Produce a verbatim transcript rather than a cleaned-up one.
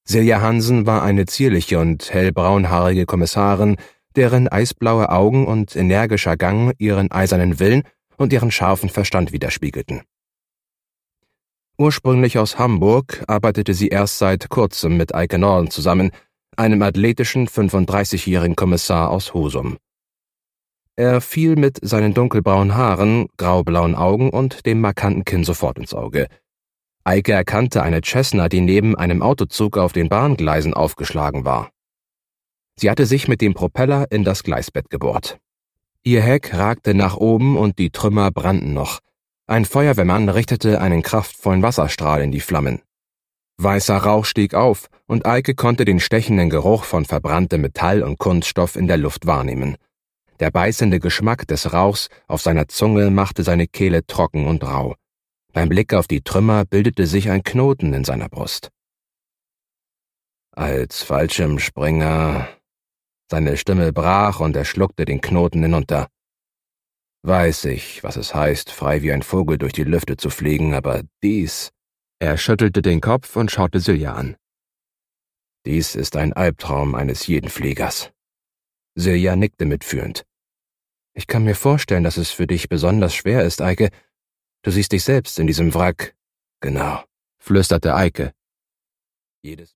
Silja Hansen war eine zierliche und hellbraunhaarige Kommissarin, deren eisblaue Augen und energischer Gang ihren eisernen Willen und ihren scharfen Verstand widerspiegelten. Ursprünglich aus Hamburg arbeitete sie erst seit kurzem mit Eike Norlen zusammen, einem athletischen fünfunddreißigjährigen Kommissar aus Husum. Er fiel mit seinen dunkelbraunen Haaren, graublauen Augen und dem markanten Kinn sofort ins Auge. Eike erkannte eine Cessna, die neben einem Autozug auf den Bahngleisen aufgeschlagen war. Sie hatte sich mit dem Propeller in das Gleisbett gebohrt. Ihr Heck ragte nach oben und die Trümmer brannten noch. Ein Feuerwehrmann richtete einen kraftvollen Wasserstrahl in die Flammen. Weißer Rauch stieg auf, und Eike konnte den stechenden Geruch von verbranntem Metall und Kunststoff in der Luft wahrnehmen. Der beißende Geschmack des Rauchs auf seiner Zunge machte seine Kehle trocken und rau. Beim Blick auf die Trümmer bildete sich ein Knoten in seiner Brust. Als Fallschirmspringer... Seine Stimme brach und er schluckte den Knoten hinunter. Weiß ich, was es heißt, frei wie ein Vogel durch die Lüfte zu fliegen, aber dies... Er schüttelte den Kopf und schaute Silja an. Dies ist ein Albtraum eines jeden Fliegers. Silja nickte mitfühlend. Ich kann mir vorstellen, dass es für dich besonders schwer ist, Eike. Du siehst dich selbst in diesem Wrack. Genau, flüsterte Eike. Jedes